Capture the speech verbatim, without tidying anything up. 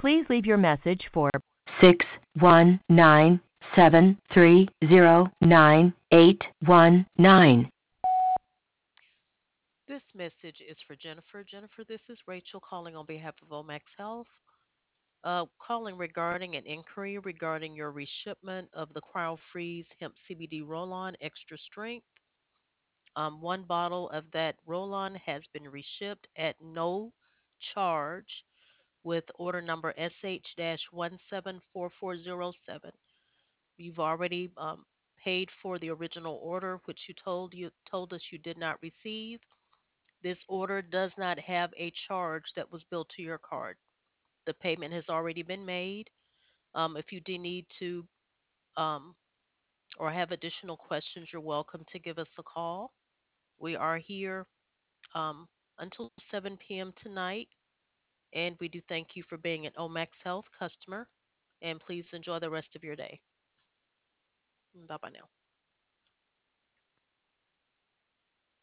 Please leave your message for six one nine seven three zero nine eight one nine. This message is for Jennifer. Jennifer, this is Rachel calling on behalf of Omax Health. Uh, calling regarding an inquiry regarding your reshipment of the Cryo Freeze Hemp C B D Roll On Extra Strength. Um, one bottle of that roll on has been reshipped at no charge with order number S H one seven four four zero seven. You've already um, paid for the original order, which you told you told us you did not receive. This order does not have a charge that was billed to your card. The payment has already been made. Um, if you do need to um, or have additional questions, you're welcome to give us a call. We are here um, until seven p m tonight, and we do thank you for being an Omax Health customer. And please enjoy the rest of your day. Bye bye now.